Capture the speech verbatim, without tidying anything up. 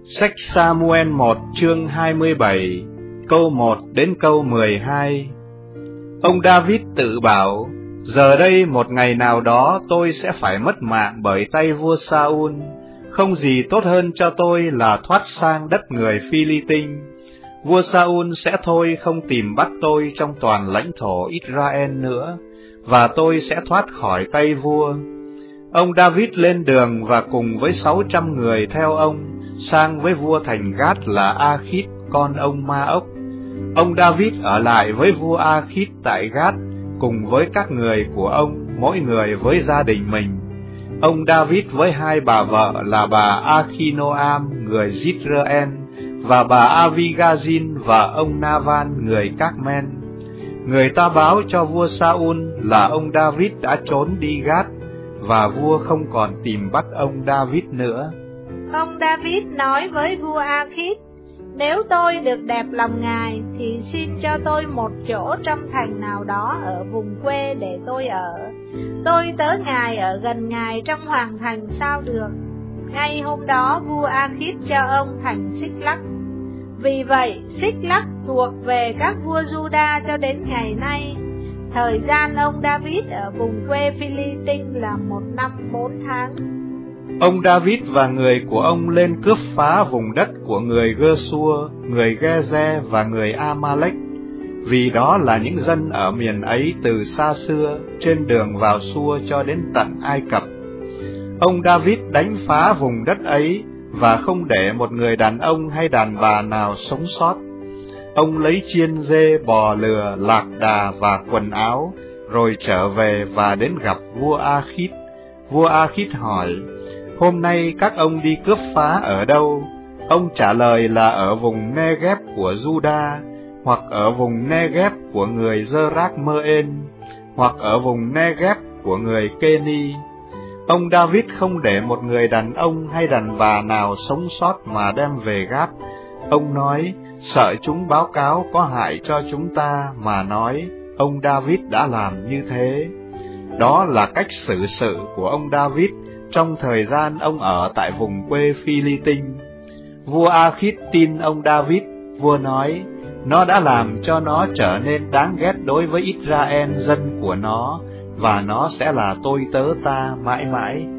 Sách Sa-mu-el một chương hai mươi bảy, câu một đến câu mười hai. Ông David tự bảo, giờ đây một ngày nào đó tôi sẽ phải mất mạng bởi tay vua Sa-ul, không gì tốt hơn cho tôi là thoát sang đất người Phi-li-tinh. Vua Sa-ul sẽ thôi không tìm bắt tôi trong toàn lãnh thổ Israel nữa, và tôi sẽ thoát khỏi tay vua. Ông David lên đường và cùng với sáu trăm người theo ông, sang với vua thành Gát là A-khít, con ông Ma-ốc. Ông David ở lại với vua A-khít tại Gát, cùng với các người của ông, mỗi người với gia đình mình. Ông David với hai bà vợ là bà A-khi-nô-am, người Giết-rơ-en, và bà A-vi-ga-zin và ông Na-van, người Các-men. Người ta báo cho vua Sa-ul là ông David đã trốn đi Gát, và vua không còn tìm bắt ông David nữa. Ông David nói với vua A-khít, nếu tôi được đẹp lòng ngài, thì xin cho tôi một chỗ trong thành nào đó ở vùng quê để tôi ở. Tôi tới ngài ở gần ngài trong hoàng thành sao được. Ngay hôm đó vua A-khít cho ông thành Xích-lắc. Vì vậy, Xích-lắc thuộc về các vua Juda cho đến ngày nay. Thời gian ông David ở vùng quê Phi-li-tinh là một năm bốn tháng. Ông David và người của ông lên cướp phá vùng đất của người Gơ-xua, người Ge-ze và người A-ma-lếch, vì đó là những dân ở miền ấy từ xa xưa, trên đường vào Xua cho đến tận Ai Cập. Ông David đánh phá vùng đất ấy, và không để một người đàn ông hay đàn bà nào sống sót. Ông lấy chiên dê, bò lừa, lạc đà và quần áo, rồi trở về và đến gặp vua A-khít. Vua A-khít hỏi, hôm nay các ông đi cướp phá ở đâu? Ông trả lời là ở vùng Negev của Juda, hoặc ở vùng Negev của người Zerach-mơ-ên, hoặc ở vùng Negev của người Keni. Ông David không để một người đàn ông hay đàn bà nào sống sót mà đem về Gát. Ông nói, sợ chúng báo cáo có hại cho chúng ta, mà nói, ông David đã làm như thế. Đó là cách xử sự của ông David trong thời gian ông ở tại vùng quê Phi-li-tinh. Vua A-khít tin ông David, vua nói, nó đã làm cho nó trở nên đáng ghét đối với Israel dân của nó, và nó sẽ là tôi tớ ta mãi mãi.